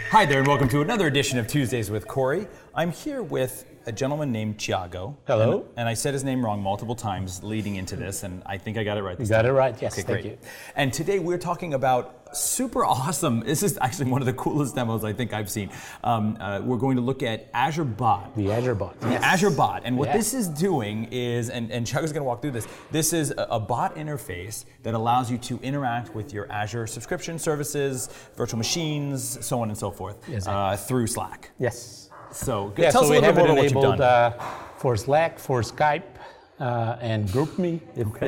Hi there, and welcome to another edition of Tuesdays with Corey. I'm here with a gentleman named Thiago. Hello. And I said his name wrong multiple times leading into this, and I think I got it right this You got time. it right, yes, Okay, thank great. you. And today we're talking about super awesome, this is actually one of the coolest demos I think I've seen. We're going to look at Azure Bot. The Azure Bot. The Azure Bot. And what Yeah. this is doing is, and Thiago's going to walk through this, this is a bot interface that allows you to interact with your Azure subscription services, virtual machines, so on and so forth, Exactly. Through Slack. Yes. So Yeah, tell us so a we little have bit it more about what you've enabled done. for Slack, for Skype, and GroupMe,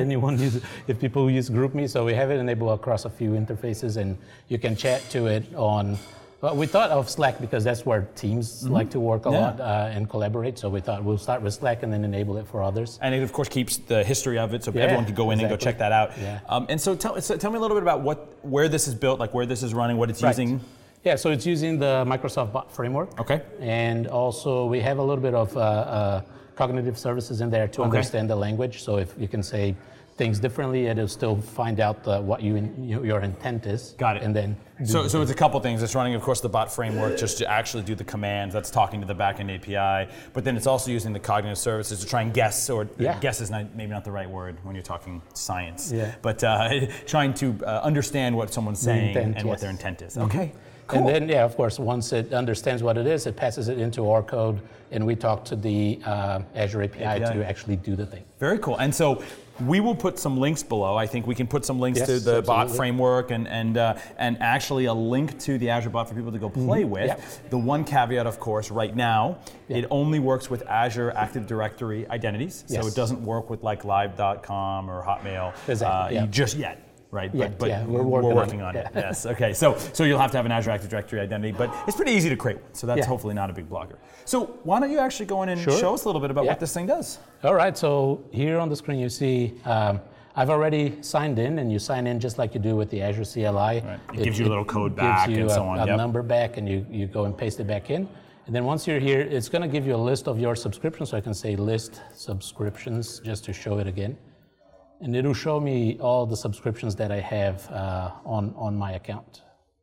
if people use GroupMe. So we have it enabled across a few interfaces, and you can chat to it on. Well, we thought of Slack because that's where teams like to work a lot and collaborate. So we thought we'll start with Slack and then enable it for others. And it, of course, keeps the history of it, so everyone can go in and go check that out. Yeah. And so tell me a little bit about where this is built, like where this is running, what it's using. Yeah, so it's using the Microsoft Bot framework. Okay. And also we have a little bit of cognitive services in there to understand the language. So if you can say things differently, it'll still find out what your intent is. Got it. And then So it's a couple things. It's running, of course, the bot framework just to actually do the commands. That's talking to the backend API. But then it's also using the cognitive services to try and guess, or guess is maybe not the right word when you're talking science. Yeah. But trying to understand what someone's saying and what their intent is. Okay. Cool. And then, of course, once it understands what it is, it passes it into our code, and we talk to the Azure API to actually do the thing. Very cool. And so we will put some links below. I think we can put some links to the bot framework and actually a link to the Azure Bot for people to go play with. Yep. The one caveat, of course, right now, it only works with Azure Active Directory identities. So it doesn't work with like live.com or Hotmail just yet. Right, but we're working on it. Yes, okay. So you'll have to have an Azure Active Directory identity, but it's pretty easy to create one. So that's hopefully not a big blocker. So why don't you actually go in and show us a little bit about what this thing does? All right. So here on the screen you see I've already signed in, and you sign in just like you do with the Azure CLI. Right. It gives you a little code back and so on. A number back, and you go and paste it back in. And then once you're here, it's going to give you a list of your subscriptions. So I can say list subscriptions just to show it again. And it'll show me all the subscriptions that I have on my account.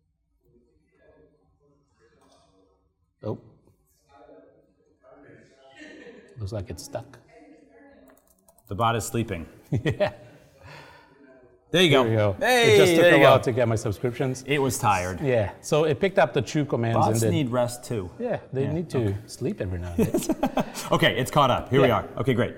Oh. Looks like it's stuck. The bot is sleeping. Yeah. There you go. There we go. Hey, it just took a while to get my subscriptions. It was tired. Yeah. So it picked up the two commands. Bots need rest too. Yeah, they need to sleep every now and then. Okay, it's caught up. Here we are. Okay, great.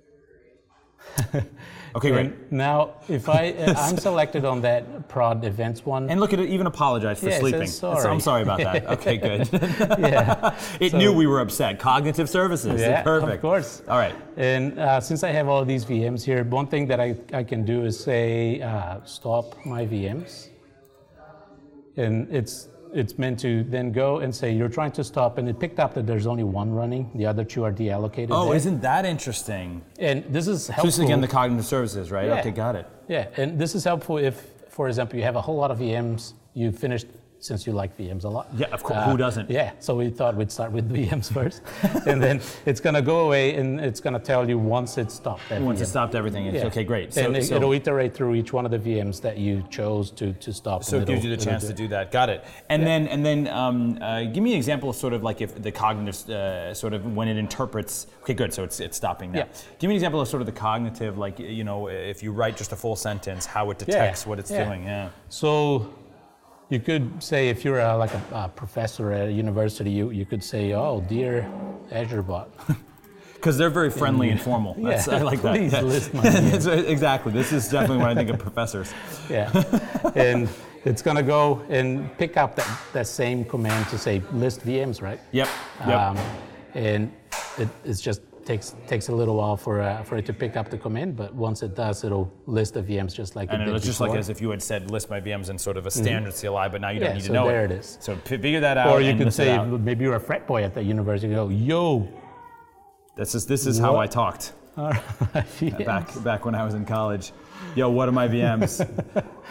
Okay, great. Now, if I'm selected on that prod events one. And look at it, even apologized for sleeping. I'm sorry about that. Okay, good. It knew we were upset. Cognitive services. Yeah, perfect. Of course. All right. And since I have all these VMs here, one thing that I can do is say stop my VMs. And it's meant to then go and say you're trying to stop, and it picked up that there's only one running. The other two are deallocated. Oh, isn't that interesting? And this is helpful. So this is again the cognitive services, right? Yeah. Okay, got it. Yeah, and this is helpful if, for example, you have a whole lot of VMs, you finished, since you like VMs a lot. Yeah, of course. Who doesn't? Yeah, so we thought we'd start with VMs first, and then it's going to go away, and it's going to tell you once it's stopped. Once it stopped everything, it's okay, great. So, it'll iterate through each one of the VMs that you chose to stop. So it gives you the chance to do that. Got it. And then give me an example of sort of like if the cognitive sort of when it interprets. Okay, good. So it's stopping now. Yeah. Give me an example of sort of the cognitive, like if you write just a full sentence, how it detects what it's doing. Yeah. So you could say, if you're like a professor at a university, you could say, "Oh, dear Azure Bot." Because they're very friendly and formal. I like that. Please list my VMs. Exactly. This is definitely when I think of professors. Yeah. And it's going to go and pick up that same command to say list VMs, right? Yep. And it's just takes a little while for it to pick up the command, but once it does, it'll list the VMs just like it did it's just before. like as if you had said list my VMs in sort of a standard CLI, but now you don't need to know there it. it is. So figure that out. Or you could say maybe you're a frat boy at the university. You go, yo. This is how I talked. All right. Back when I was in college. Yo, what are my VMs?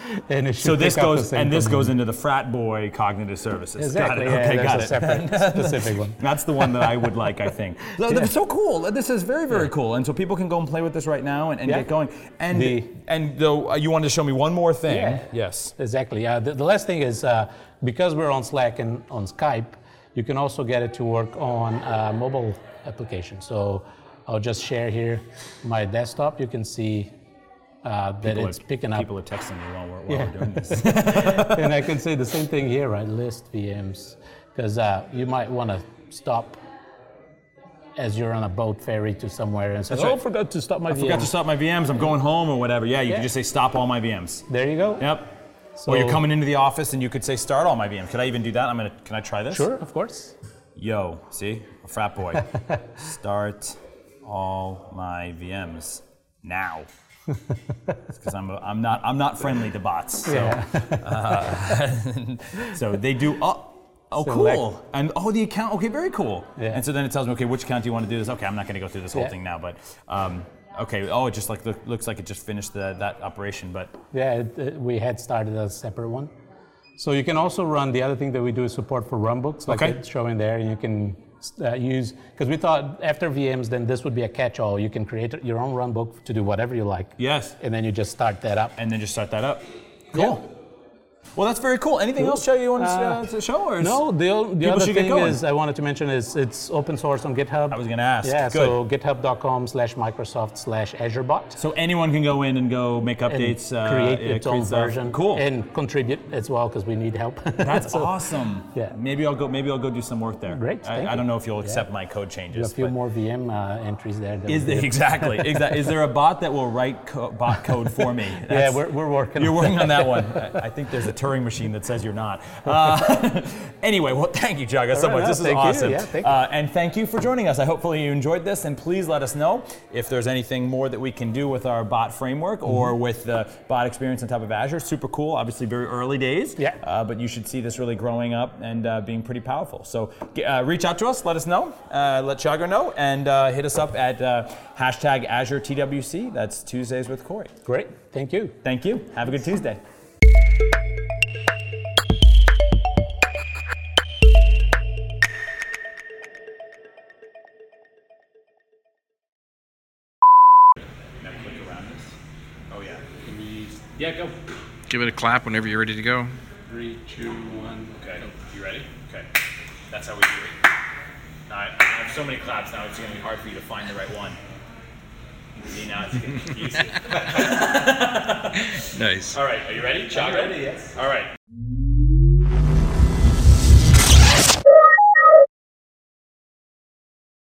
And it should So this pick up the goes same and this command. goes into the frat boy cognitive services. Exactly. Got it. Yeah, Okay, got there's it. a separate, specific one. That's the one that I would like, I think. That's so cool. This is very, very cool. And so people can go and play with this right now and get going. And though you wanted to show me one more thing. Yeah. Yes. Exactly. The last thing is because we're on Slack and on Skype, you can also get it to work on mobile application. So I'll just share here my desktop. You can see that it's picking up. People are texting me while we're doing this. And I can say the same thing here, right? List VMs, because you might want to stop as you're on a boat ferry to somewhere and say, That's right. I forgot to stop my VMs. I forgot to stop my VMs. I'm going home or whatever. Yeah, you can just say stop all my VMs. There you go. Yep. So, or you're coming into the office and you could say start all my VMs. Could I even do that? Can I try this? Sure, of course. Yo, see? A frat boy. Start all my VMs now. Because I'm not friendly to bots. So, so they do. Oh, cool. And the account. Okay, very cool. Yeah. And so then it tells me, okay, which account do you want to do this? Okay, I'm not going to go through this whole thing now, but. Okay. Oh, it just looks like it just finished that operation, but we had started a separate one. So you can also run. The other thing that we do is support for runbooks, like it's showing there, and you can use because we thought after VMs, then this would be a catch-all. You can create your own runbook to do whatever you like. Yes. And then you just start that up. Cool. Yeah. Well, that's very cool. Anything else you want to show? Or no, the other thing is I wanted to mention is it's open source on GitHub. I was going to ask. Yeah, good. So github.com/Microsoft/Azure-bot. So anyone can go in and go make updates. And create its own version. Cool. And contribute as well because we need help. That's awesome. Yeah. Maybe I'll go do some work there. Great. I don't know if you'll accept my code changes. A few more VM entries there. Exactly. Is there a bot that will write bot code for me? We're working. You're working on that one. I think there's a Turing machine that says you're not. Anyway, well, thank you, Chaga, so much. This is awesome. Thank you. And thank you for joining us. Hopefully you enjoyed this, and please let us know if there's anything more that we can do with our bot framework or with the bot experience on top of Azure. Super cool. Obviously, very early days. Yeah. But you should see this really growing up and being pretty powerful. So reach out to us. Let us know. Let Chaga know, and hit us up at #AzureTWC. That's Tuesdays with Corey. Great. Thank you. Thank you. Have a good Tuesday. Yeah, go. Give it a clap whenever you're ready to go. 3, 2, 1. Okay. You ready? Okay. That's how we do it. Now, I have so many claps now, it's going to be hard for you to find the right one. See, now it's getting confusing. Nice. All right, are you ready? I'm ready, yes. All right.